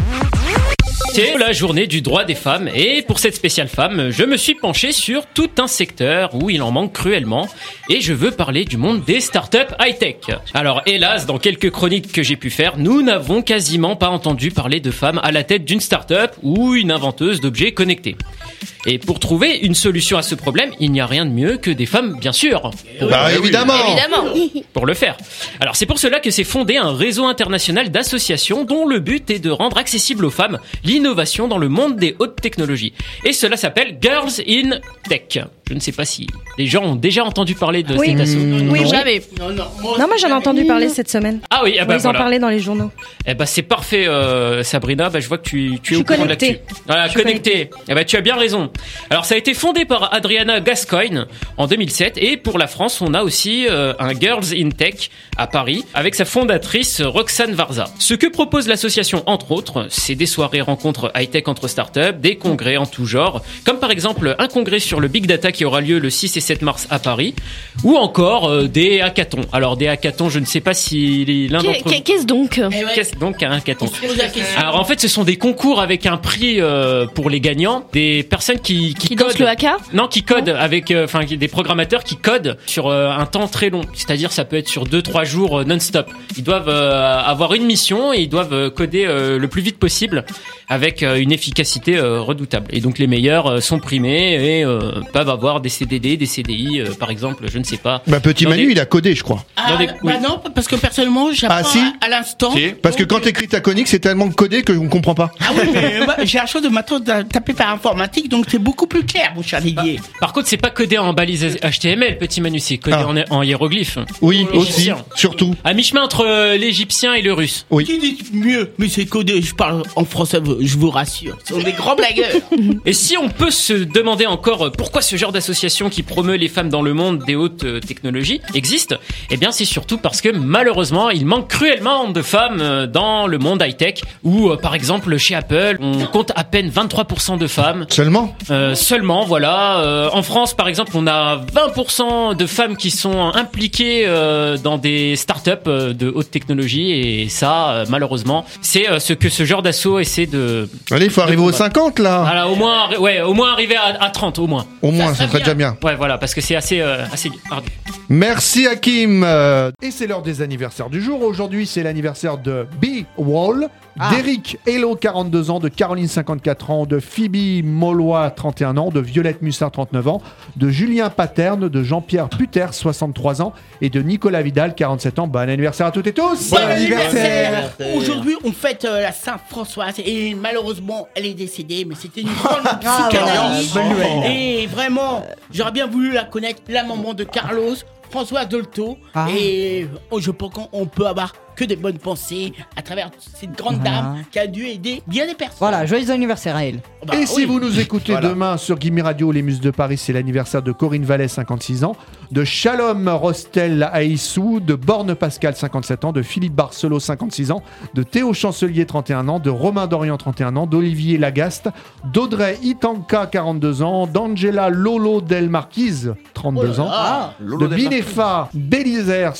C'est la journée du droit des femmes et pour cette spéciale femme, je me suis penché sur tout un secteur où il en manque cruellement et je veux parler du monde des startups high-tech. Alors hélas, dans quelques chroniques que j'ai pu faire, nous n'avons quasiment pas entendu parler de femmes à la tête d'une startup ou une inventeuse d'objets connectés. Et pour trouver une solution à ce problème, il n'y a rien de mieux que des femmes, bien sûr. Bah évidemment. Pour le faire. Alors c'est pour cela que s'est fondé un réseau international d'associations dont le but est de rendre accessible aux femmes l'innovation dans le monde des hautes technologies. Et cela s'appelle Girls in Tech. Je ne sais pas si les gens ont déjà entendu parler de cet asso. Oui, jamais. Non, Non, moi j'en ai entendu parler cette semaine. Ah oui, ah bah Ils en voilà. parlaient dans les journaux. Eh bah c'est parfait, Sabrina. Bah je vois que tu es suis au courant de connectée. l'actu. Voilà, Je suis connecté. Eh bah tu as bien raison. Alors ça a été fondé par Adriana Gascoigne en 2007 et pour la France, on a aussi un Girls in Tech à Paris avec sa fondatrice Roxane Varza. Ce que propose l'association entre autres, c'est des soirées rencontres high-tech entre startups, des congrès en tout genre, comme par exemple un congrès sur le Big Data qui aura lieu le 6 et 7 mars à Paris, ou encore des hackathons. Alors des hackathons, je ne sais pas si l'un d'entre vous... Qu'est-ce donc Qu'est-ce donc un hackathon? Pose la question. Alors en fait, ce sont des concours avec un prix pour les gagnants, des personnes qui dansent codent. le haka? Non, qui codent avec, enfin, des programmateurs qui codent sur un temps très long. C'est-à-dire, ça peut être sur 2-3 jours non-stop. Ils doivent avoir une mission et ils doivent coder le plus vite possible avec une efficacité redoutable. Et donc les meilleurs sont primés et peuvent avoir des CDD, des CDI, par exemple, je ne sais pas. Bah, petit Dans Manu, des- il a codé, je crois. Ah, Dans des- bah oui. non, parce que personnellement, j'apprends Ah, si à l'instant. Parce que quand t'écris ta conique, c'est tellement codé que on comprend pas. Ah oui, mais j'ai la chance de m'attendre à taper par informatique, donc c'est beaucoup plus clair, mon cher Didier. Par contre, c'est pas codé en balise HTML, petit Manu, c'est codé en hiéroglyphes. Oui, aussi, Égyptien. surtout. À mi-chemin entre l'égyptien et le russe. Oui. Qui dit mieux? Mais c'est codé, je parle en français, je vous rassure. Ce sont des grands blagueurs. Et si on peut se demander encore pourquoi ce genre d'association qui promeut les femmes dans le monde des hautes technologies existe, eh bien c'est surtout parce que malheureusement il manque cruellement de femmes dans le monde high-tech où par exemple chez Apple on compte à peine 23% de femmes. Seulement Seulement, voilà. En France par exemple on a 20% de femmes qui sont impliquées dans des startups de haute technologie et ça malheureusement c'est ce que ce genre d'assaut essaie de... Allez, il faut arriver aux 50 là. Voilà, au moins arriver à 30 au moins. Au moins, ça serait déjà bien. Ouais, voilà, parce que c'est assez ardu. Merci Hakim. Et c'est l'heure des anniversaires du jour. Aujourd'hui, c'est l'anniversaire de B. Wall, d'Eric Hello, 42 ans, de Caroline, 54 ans, de Phoebe Molloy, 31 ans, de Violette Mussard, 39 ans, de Julien Paterne, de Jean-Pierre Puter, 63 ans, et de Nicolas Vidal, 47 ans. Bon anniversaire à toutes et tous. Bon anniversaire. Aujourd'hui, on fête la Sainte-Françoise et malheureusement, elle est décédée, mais c'était une grande psychanalyste. bonne nouvelle. Et vraiment, j'aurais bien voulu la connaître, la maman de Carlos, François Dolto. Et je pense qu'on peut avoir que des bonnes pensées à travers cette grande dame qui a dû aider bien des personnes. Voilà, joyeux anniversaire à elle. Bah Et si vous nous écoutez demain sur Gimme Radio, les Muses de Paris, c'est l'anniversaire de Corinne Vallet, 56 ans, de Shalom Rostel Aïssou, de Borne Pascal, 57 ans, de Philippe Barcelot, 56 ans, de Théo Chancelier, 31 ans, de Romain Dorian, 31 ans, d'Olivier Lagaste, d'Audrey Itanka, 42 ans, d'Angela Lolo Del Marquise, 32 ans, Lolo de Del Binefa Bélizers,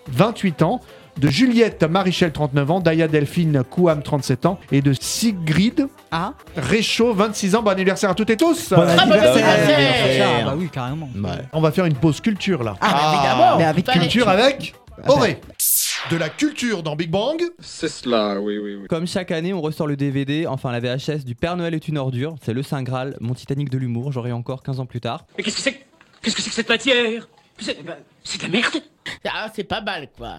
28 ans, de Juliette Marichel, 39 ans, d'Aya Delphine Kouam, 37 ans, et de Sigrid Réchaud, 26 ans. Bon anniversaire à toutes et tous. Bon anniversaire. anniversaire. Bah oui, carrément. On va faire une pause culture là. Évidemment. Mais avec Culture avec Auré. De la culture dans Big Bang. C'est cela, oui. Comme chaque année, on ressort le DVD, enfin la VHS du Père Noël est une ordure. C'est le Saint Graal, mon Titanic de l'humour. J'aurai encore 15 ans plus tard. Mais qu'est-ce que c'est que cette matière? C'est de la merde. Ah, c'est pas mal, quoi.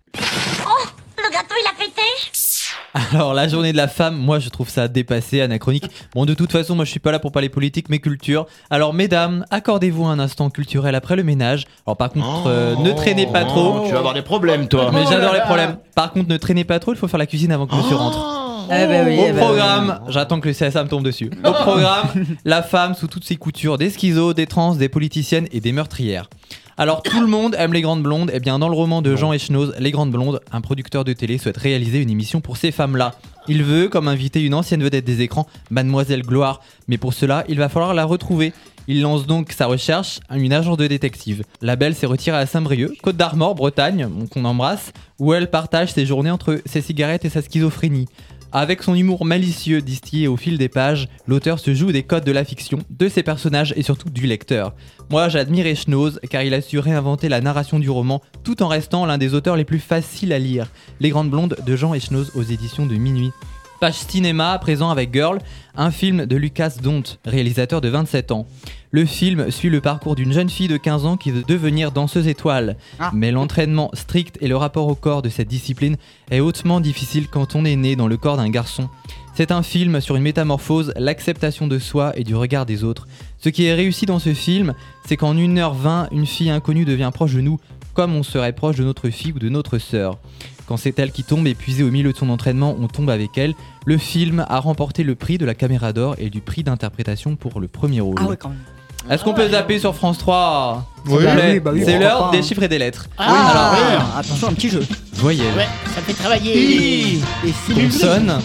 Le gâteau, il a pété? Alors, la journée de la femme, moi je trouve ça dépassé, anachronique. Bon, de toute façon, moi je suis pas là pour parler politique, mais culture. Alors, mesdames, accordez-vous un instant culturel après le ménage. Alors, par contre, ne traînez pas trop. Tu vas avoir des problèmes, toi. Mais j'adore les problèmes. Par contre, ne traînez pas trop, il faut faire la cuisine avant que monsieur rentre. Au programme, j'attends que le CSA me tombe dessus. Au programme, la femme sous toutes ses coutures, des schizos, des trans, des politiciennes et des meurtrières. Alors tout le monde aime les grandes blondes, et bien dans le roman de Jean Echenoz, Les Grandes Blondes, un producteur de télé souhaite réaliser une émission pour ces femmes-là. Il veut comme inviter une ancienne vedette des écrans, Mademoiselle Gloire, mais pour cela, il va falloir la retrouver. Il lance donc sa recherche à une agence de détective. La belle s'est retirée à Saint-Brieuc, Côte d'Armor, Bretagne, qu'on embrasse, où elle partage ses journées entre ses cigarettes et sa schizophrénie. Avec son humour malicieux distillé au fil des pages, l'auteur se joue des codes de la fiction, de ses personnages et surtout du lecteur. Moi j'admire Echenoz car il a su réinventer la narration du roman tout en restant l'un des auteurs les plus faciles à lire. Les Grandes Blondes de Jean Echenoz aux éditions de Minuit. Page cinéma à présent avec Girl, un film de Lucas Dont, réalisateur de 27 ans. Le film suit le parcours d'une jeune fille de 15 ans qui veut devenir danseuse étoile. Mais l'entraînement strict et le rapport au corps de cette discipline est hautement difficile quand on est né dans le corps d'un garçon. C'est un film sur une métamorphose, l'acceptation de soi et du regard des autres. Ce qui est réussi dans ce film, c'est qu'en 1h20, une fille inconnue devient proche de nous, comme on serait proche de notre fille ou de notre sœur. Quand c'est elle qui tombe épuisée au milieu de son entraînement, on tombe avec elle. Le film a remporté le prix de la Caméra d'Or et du prix d'interprétation pour le premier rôle. Ah ouais, quand même. Est-ce qu'on peut zapper sur France 3 Oui, bah oui, c'est pourquoi l'heure pas, des hein. chiffres et des lettres. Attention, un petit jeu. Voyelle. Ouais, ça fait travailler les cellules. Consonne.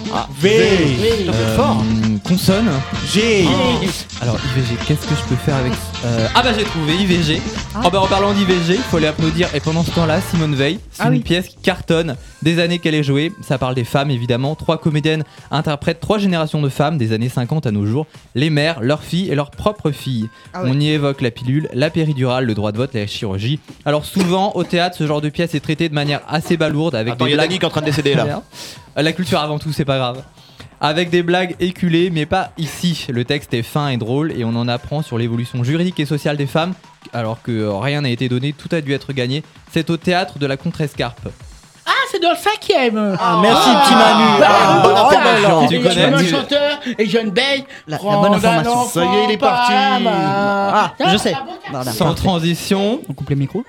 V. Consonne. G. Alors IVG, qu'est-ce que je peux faire avec Ah bah j'ai trouvé IVG. En parlant d'IVG, il faut les applaudir. Et pendant ce temps-là, Simone Veil, c'est une pièce qui cartonne. Des années qu'elle est jouée, ça parle des femmes évidemment. 3 comédiennes interprètent 3 générations de femmes des années 50 à nos jours. Les mères, leurs filles et leurs propres filles. On y évoque la pilule, la péridurale, le droit de vote, la chirurgie. Alors souvent au théâtre, ce genre de pièce est traité de manière assez balourde avec Attends, il y a Dani qui est en train de décéder là. La culture avant tout, c'est pas grave. Avec des blagues éculées, mais pas ici. Le texte est fin et drôle et on en apprend sur l'évolution juridique et sociale des femmes. Alors que rien n'a été donné, tout a dû être gagné. C'est au théâtre de la Contrescarpe. Ah, c'est dans le 5e. Merci, petit Manu. Bonne information. Tu Et connais jeune chanteur et jeune belle. La bonne information. Ça y est, il est parti. Je sais. Voilà, Sans parfait. transition. On coupe les micros.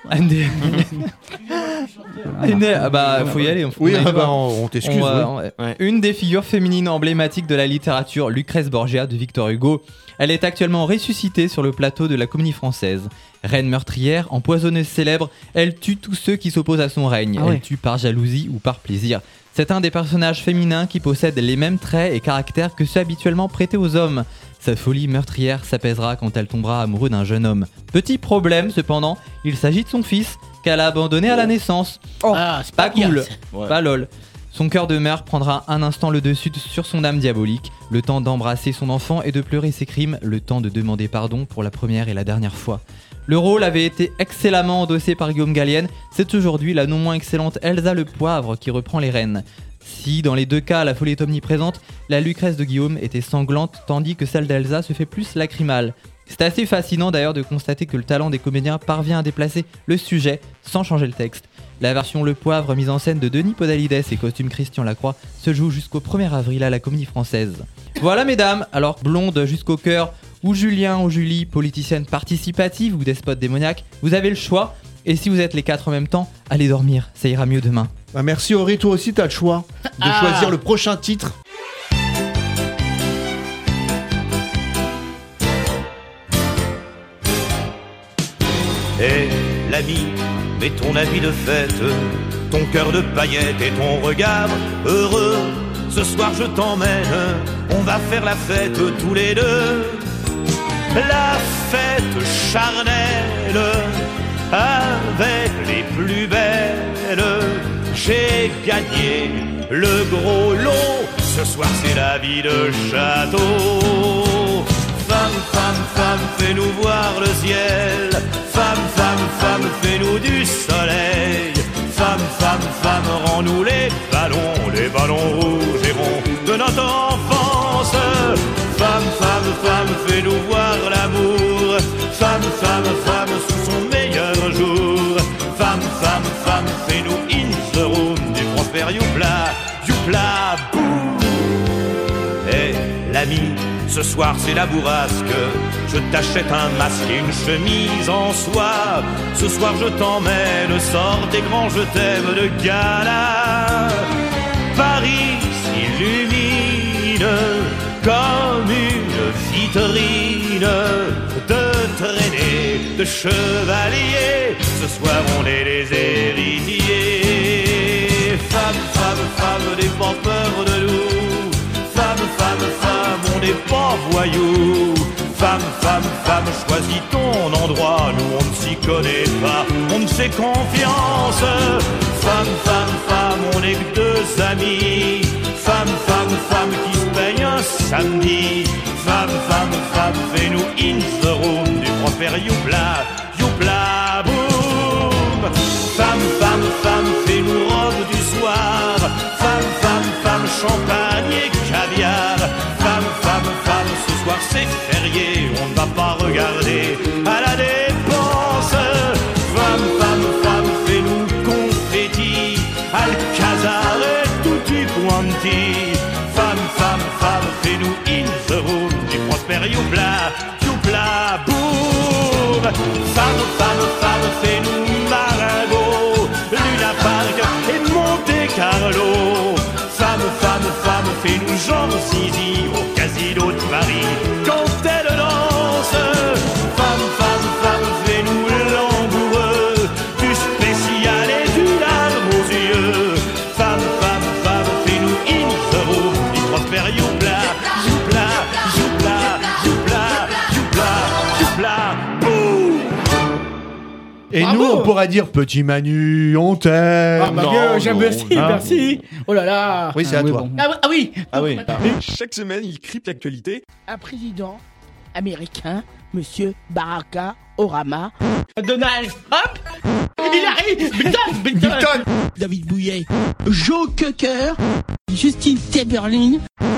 Faut y aller. On t'excuse. Une des figures féminines emblématiques de la littérature, Lucrèce Borgia de Victor Hugo. Elle est actuellement ressuscitée sur le plateau de la Comédie Française. Reine meurtrière, empoisonneuse célèbre, elle tue tous ceux qui s'opposent à son règne. Elle tue par jalousie ou par plaisir. C'est un des personnages féminins qui possède les mêmes traits et caractères que ceux habituellement prêtés aux hommes. Sa folie meurtrière s'apaisera quand elle tombera amoureuse d'un jeune homme. Petit problème cependant, il s'agit de son fils qu'elle a abandonné à la naissance. C'est pas bien, cool, ça. pas lol. Son cœur de mère prendra un instant le dessus sur son âme diabolique, le temps d'embrasser son enfant et de pleurer ses crimes, le temps de demander pardon pour la première et la dernière fois. Le rôle avait été excellemment endossé par Guillaume Gallienne, c'est aujourd'hui la non moins excellente Elsa Le Poivre qui reprend les rênes. Si, dans les deux cas, la folie est omniprésente, la Lucrèce de Guillaume était sanglante, tandis que celle d'Elsa se fait plus lacrymale. C'est assez fascinant d'ailleurs de constater que le talent des comédiens parvient à déplacer le sujet sans changer le texte. La version Le Poivre mise en scène de Denis Podalides et costume Christian Lacroix se joue jusqu'au 1er avril à la Comédie Française. Voilà mesdames, alors blonde jusqu'au cœur, ou Julien ou Julie, politicienne participative ou despote démoniaque, vous avez le choix. Et si vous êtes les 4 en même temps, allez dormir, ça ira mieux demain. Merci Aurélie, toi aussi t'as le choix de choisir le prochain titre. Hé l'ami, mets ton habit de fête, ton cœur de paillettes et ton regard heureux. Ce soir je t'emmène, on va faire la fête tous les deux. La fête charnelle, avec les plus belles. J'ai gagné le gros lot, ce soir c'est la vie de château. Femme, femme, femme, fais-nous voir le ciel. Femme, femme, femme, fais-nous du soleil. Femme, femme, femme, rends-nous les ballons rouges et ronds de notre enfance. Femme, femme, femme, fais-nous voir l'amour. Femme, femme, femme, sous son meilleur jour. Femme, femme, femme, fais-nous in the room du Prosper Youpla, boum. Hey, l'ami, ce soir c'est la bourrasque. Je t'achète un masque et une chemise en soie. Ce soir je t'emmène, sors tes grands je t'aime de gala. Paris s'illumine mine, comme une vitrine, de traîner, de chevalier. Ce soir on est les héritiers. Femme, femme, femme, n'aie pas peur de nous. Femme, femme, femme, on n'est pas voyous. Femme, femme, femme, choisis ton endroit. Nous on ne s'y connaît pas, on ne fait confiance. Femme, femme, femme, on n'est que deux amis. Femme, femme, femme, qui se baigne un samedi. Femme, femme, femme, fais-nous in the room du prophète Youpla, Youpla, boum. Femme, femme, femme, fais-nous robe du soir. Femme, femme, femme, champagne et caviar. Femme, femme, femme, ce soir c'est férié, on ne va pas regarder à la dépense. Femme, femme, femme, fais-nous confetti, Alcazar et tutti quanti. Femme, femme, femme, fais-nous in the room du Prosper Youpla, Youpla, boum. Femme, femme, femme, fais-nous Marengo, Luna Park et Monte Carlo. Femme, femme, femme, fais-nous Jean Zizi au casino de Paris quand elle danse. Femme, femme, femme, fais-nous langoureux, du spécial et du larme aux yeux. Femme, femme, femme, fais-nous in the room du Prosper Youpla, Youpla, Youpla, Youpla, Youpla, Youpla, boum. Et Bravo. nous, on pourra dire petit Manu, on t'aime. Ah bah bien, merci, merci. Oh là là. Oui, c'est à toi. Ah oui. Ah oui. Chaque semaine, il crypte l'actualité. Un président américain, Monsieur Barack Obama. Donald Trump. Il arrive. Button. David Bouillet. Joe Cocker. Justine Timberlake.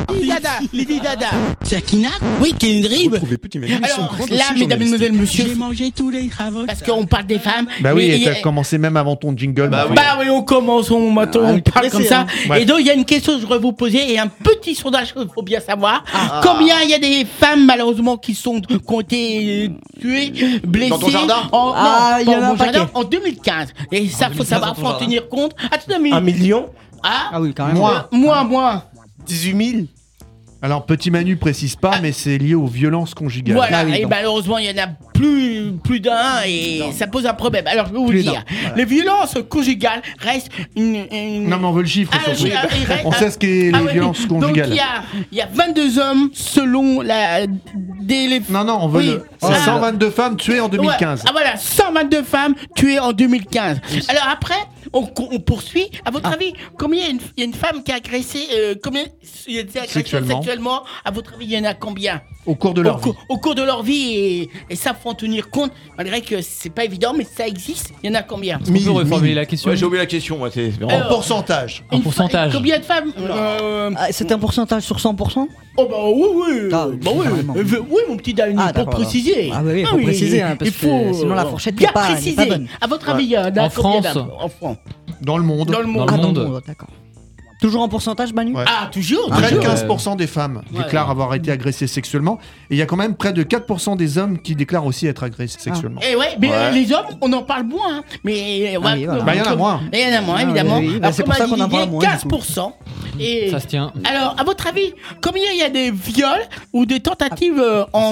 Lady Dada. Sakina. Oui, Kendrick. Retrouvez Petit Manu. Alors là, mesdames, mesdemoiselles, messieurs, j'ai mangé tous les travaux parce qu'on parle des femmes. Bah oui, Mais et t'as commencé même avant ton jingle. Bah enfin. oui, on commence, on parle comme ça. Ouais. Et donc, il y a une question que je voudrais vous poser et un petit sondage qu'il faut bien savoir. Combien il y a des femmes, malheureusement, qui ont été tuées, blessées Dans ton jardin en, Ah, non, il y pas en a en un mon jardin, paquet. en 2015. Et ça, faut savoir, faut en tenir compte. Attends une minute. 1 million Ah oui, quand même. Moins. 18 000 Alors, petit Manu précise pas, mais c'est lié aux violences conjugales. Voilà, Ah oui, et donc. malheureusement, il y en a plus d'un et ça pose un problème. Alors, je vais vous Plus dire, d'un, les violences conjugales restent une... Non, mais on veut le chiffre. surtout. il reste- On sait ce qu'est les ouais, violences donc, conjugales. il y a 22 hommes selon la... Non, on veut Oui. le. C'est 122 femmes tuées en 2015. Ouais. Ah voilà, 122 femmes tuées en 2015. Alors après, on poursuit. À votre avis, combien il y a une femme qui a agressé, combien il y a été agressé sexuellement. À votre avis, il y en a combien Au cours de leur vie. Au cours de leur vie, et ça faut en tenir compte, malgré que c'est pas évident, mais ça existe. Il y en a combien On peut reformuler la question. Ouais, j'ai oublié la question. Ouais, c'est vraiment... En pourcentage. En pourcentage. Combien de femmes Ah, c'est un pourcentage sur 100%. Oh bah oui. Ah, Bah oui. carrément. Oui, mon petit Dany, Ah, pour d'accord, préciser. Ah oui, faut préciser, hein, parce il faut que sinon la fourchette bien n'est pas préciser. bonne. À votre avis, il y en a En combien France. en France Dans le monde. Dans le monde. Dans le Ah, monde. dans le monde, d'accord. Toujours en pourcentage, Manu Ouais. Ah, toujours. Près de toujours. 15% des femmes déclarent avoir été agressées sexuellement. Et il y a quand même près de 4% des hommes qui déclarent aussi être agressés sexuellement. Et ouais, mais Ouais. les hommes, on en parle moins. Hein. Mais oui, voilà. Bah, il y en a moins. Il y en a moins, Ah, évidemment. oui, oui. Bah, Alors, c'est comme pour ça a qu'on en dit parle Didier, moins, du coup. 15%. Et Ça se tient. alors, à votre avis, combien il y a des viols ou des tentatives en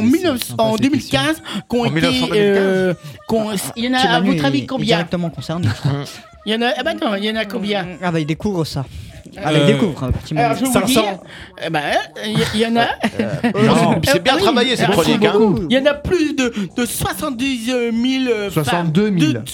2015 qui ont En été. 1915? Il y en a, C'est à Manu votre avis, est combien directement concerné. Il y en a. Ah bah non, il y en a combien Ah bah il découvre ça. Ah bah il découvre, petit Alors, Manu. je vais vous dire. Eh ben, il y en a. Non, c'est bien Ah oui, travaillé cette merci chronique. Hein. beaucoup. Il y en a plus de 70 000 62 000. femmes.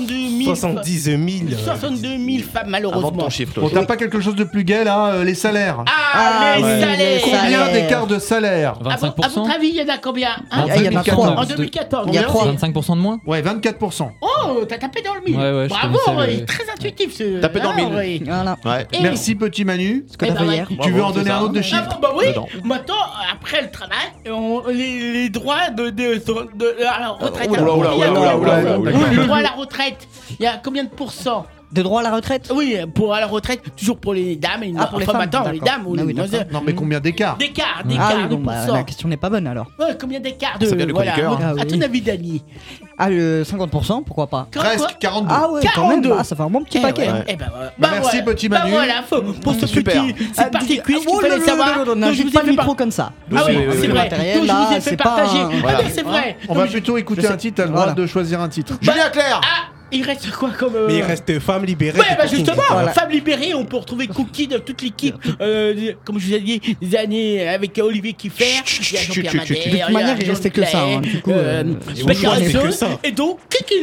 70 000. 62 000 femmes, Avant malheureusement. ton chiffre. Bon, t'as pas quelque chose de plus gai là, les salaires. Ah, les ouais. salaires. Combien d'écart de salaire? À votre avis, il y en a combien hein Ah, il y en a 3. En 2014. Il y a 3. 25% de moins. Ouais, 24%. Oh, t'as tapé dans le mille. Ouais, je Bravo, connaissais ouais, le- très intuitif ce. Tapé dans le mille. ouais. Voilà. Ouais. Et- Merci petit Manu. Ce que Eh t'as ben, fait ouais. hier. Tu veux en c'est donner ça. un autre de Ah, chiffre? bah oui, Dedans. maintenant, après le travail, les droits de la retraite. Oula, oula, Il y a oula, combien oula, de oula, pourcents oula. Les droits à la retraite, il y a combien de pourcents De droit à la retraite? Oui, pour à la retraite, toujours pour les dames et pour les femmes, maintenant, les d'accord. dames ou Ah les oui, demoiselles. Non, mais combien d'écart? D'écart, Ah oui, de bon, bah, pourcents. la question n'est pas bonne alors. Ouais, combien d'écart de. Ça vient du chroniqueur, hein. Ah À oui. ton avis, Dani? Ah, le 50%, pourquoi pas? Presque 42. Ah ouais, quand même, 42. bah, ça fait un bon petit paquet. Ouais. Eh ben, voilà. merci, petit Manu. Bah voilà, pour ce Super. petit, cette partie quiz qu'il Oh, fallait savoir. Donc, je n'agite vous pas ai le fait micro comme ça. Ah oui, oui, c'est oui, vrai. matériel, Donc, je là, vous ai fait c'est pas partager. un- Ah Voilà. non, c'est vrai. On va plutôt écouter un titre, t'as le droit Voilà. de choisir un titre. Bah, Julien Clerc. Ah, il reste quoi comme. Mais il reste Femme libérée. Ouais, de bah Cookie justement, Dinker. Femme libérée, on peut retrouver Cookie de toute l'équipe, comme je vous ai dit, des années avec Olivier Kiffer, il y a Jean-Pierre Madère, De toute manière, il restait que ça, hein, du coup, Becky oui, Hanson, que ça. et donc Cookie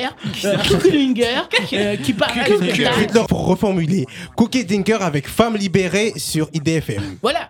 Lunger, qui parle à spectacle. Non, pour reformuler, Cookie Dinker avec Femme libérée sur IDFM. Voilà.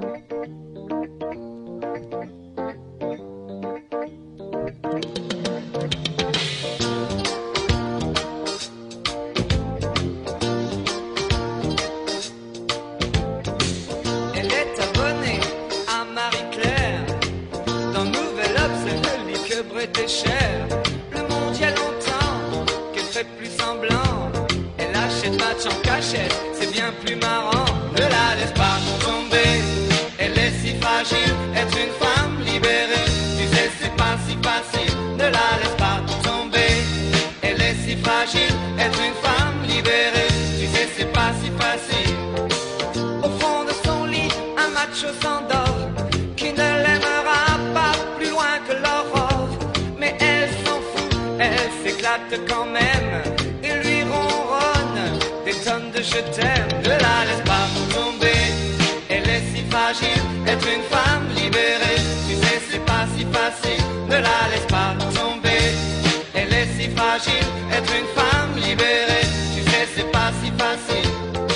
Elle est abonnée à Marie-Claire. Dans Nouvel Obs, elle lit que British Air. Le monde y a longtemps qu'elle fait plus semblant. Elle achète match en cachette, c'est bien plus marrant. Ne la laisse pas tomber, elle est si fragile. Être une femme libérée, tu sais, c'est pas si facile. Ne la laisse pas tomber, elle est si fragile. Être une femme libérée, tu sais, c'est pas si facile. Au fond de son lit, un macho s'endort, qui ne l'aimera pas plus loin que l'aurore. Mais elle s'en fout, elle s'éclate quand même, et lui ronronne des tonnes de je t'aime. Ne la laisse pas tomber, elle est si fragile. Être une femme libérée, tu sais, c'est pas si facile. Ne la laisse pas tomber, elle est si fragile. Être une femme libérée, tu sais, c'est pas si facile.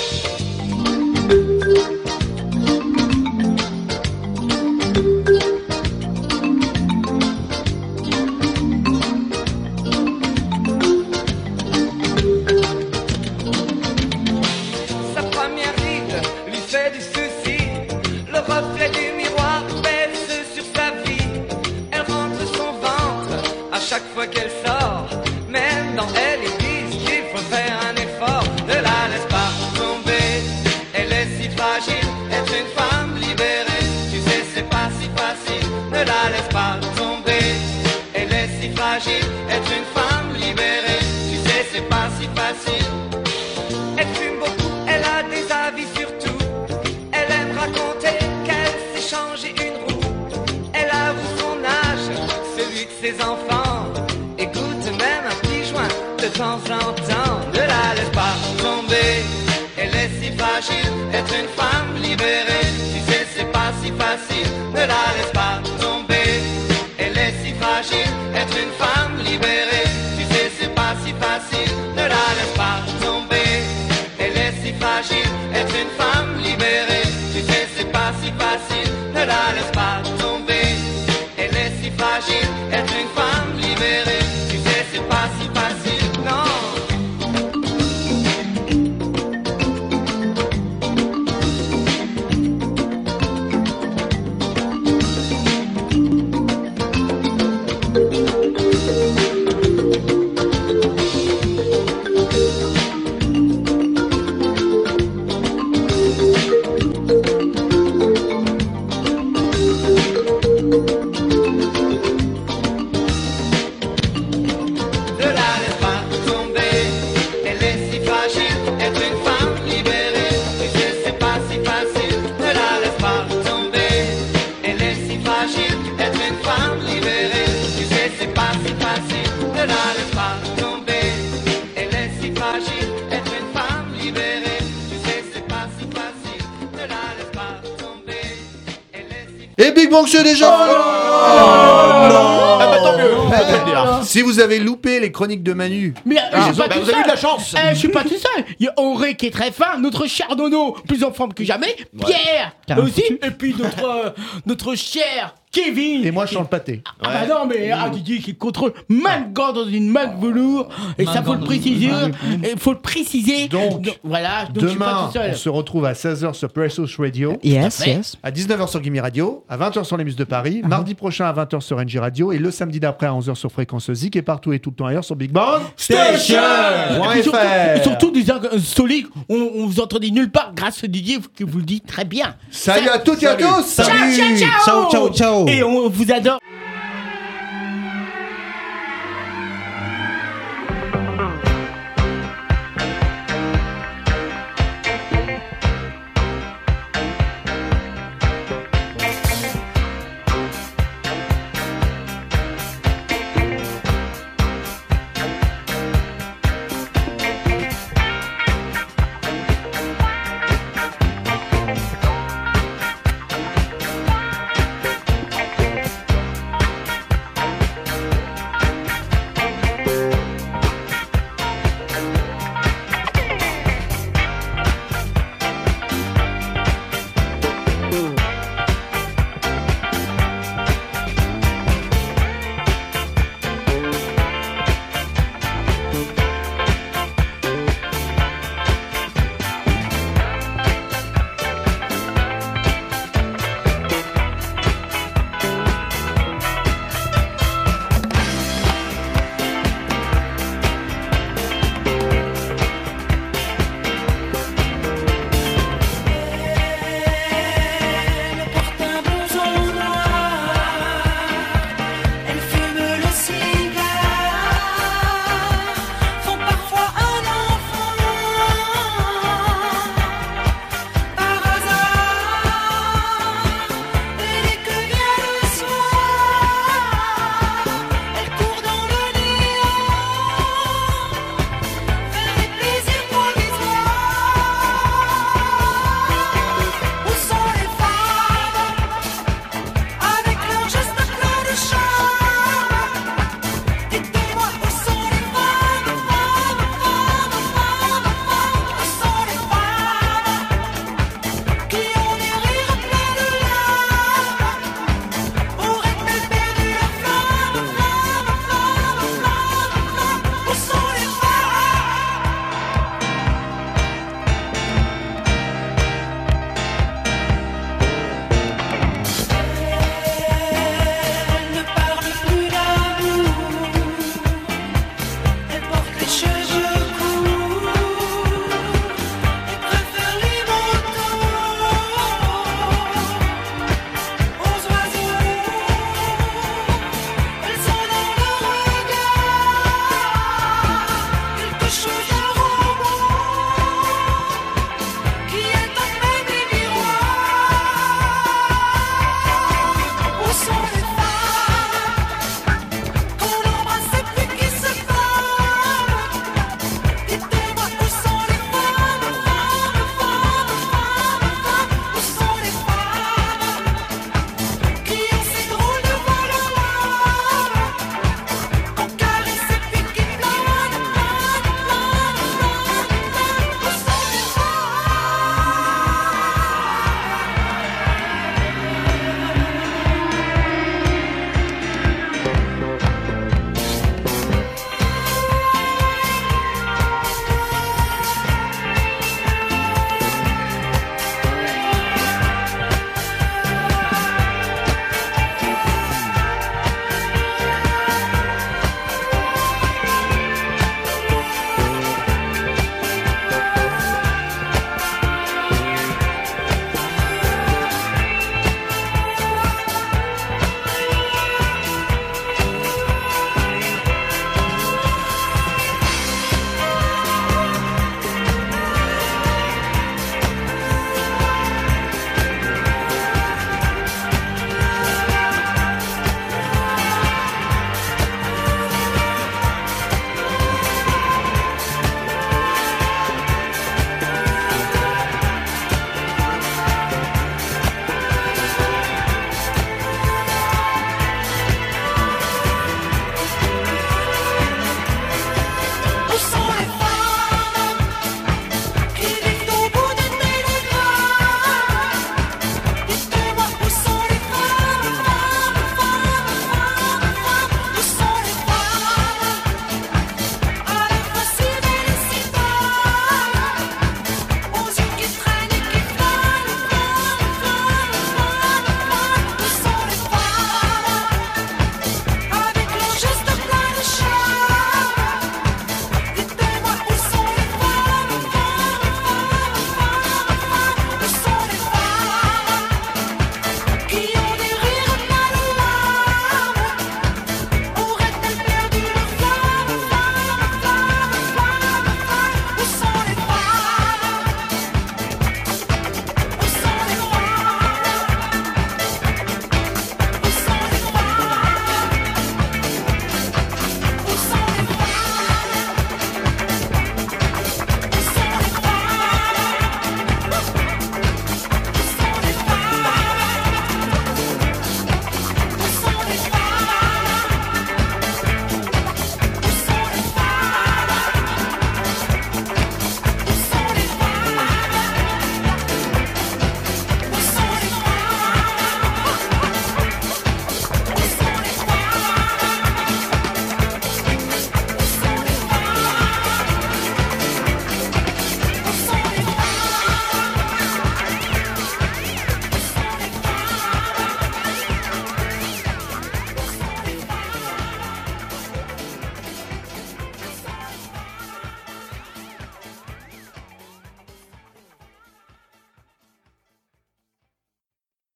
Sa première ride lui fait du souci. Le reflet du miroir baisse sur sa vie. Elle rentre son ventre à chaque fois qu'elle sort. Même dans elle, ils disent qu'il faut faire un effort. Ne la laisse pas tomber, elle est si fragile. Être une femme libérée, tu sais, c'est pas si facile. Ne la laisse pas tomber, elle est si fragile. Être une femme libérée, tu sais, c'est pas si facile. Elle fume beaucoup, elle a des avis sur tout. Elle aime raconter qu'elle s'est changé une roue. Elle avoue son âge, celui de ses enfants. Écoute même un petit joint de temps en temps. Ne la laisse pas tomber, elle est si fragile. Être une femme libérée, tu sais, c'est pas si facile. Ne la laisse pas tomber, elle est si fragile. Être une femme libérée, tu sais, c'est pas si facile. Ne la laisse pas tomber, elle est si fragile. Être une femme libérée, tu sais, c'est pas si facile. Ne la laisse pas tomber, elle est si fragile. Être une femme libérée, tu sais, c'est pas si facile. Non. Ne la laisse pas tomber, elle est si fragile. Être une femme libérée, tu sais, c'est pas si facile. Ne la laisse pas tomber, elle est si fragile. Être une femme libérée, tu sais, c'est pas si facile. Ne la laisse pas tomber, elle est si fragile. Être une femme libérée, tu sais, c'est pas si facile. Ne la laisse pas tomber, elle est si Et Big Bang c'est déjà Ah bah tant mieux, je peux te le dire. Si vous avez loupé les chroniques de Manu, Mais je suis pas bah, tout vous avez seul. eu de la chance. Je suis pas tout seul. Il y a Auré qui est très fin, notre cher Nono, plus en forme que jamais. Pierre Carrément aussi. foutu. Et puis notre cher Kevin. Et moi, je sens le pâté. Ah bah non, mais Didier qui contrôle Mangan dans une main de velours. Et ça, faut le préciser. Il faut le préciser. Donc, voilà. Donc, je suis pas demain, tout seul. on se retrouve à 16h sur Pressos Radio. Yes, yes. À 19h sur Gimme Radio, à 20h sur les Muses de Paris, mardi prochain à 20h sur NJ Radio et le samedi d'après à 11h sur Fréquence Zik et partout et tout le temps ailleurs sur Big Bang Station. Et surtout des insolites, on vous entendait nulle part grâce à Didier qui vous le dit très bien. Salut à toutes et à tous. Salut. Ciao, ciao, ciao. Et on vous adore.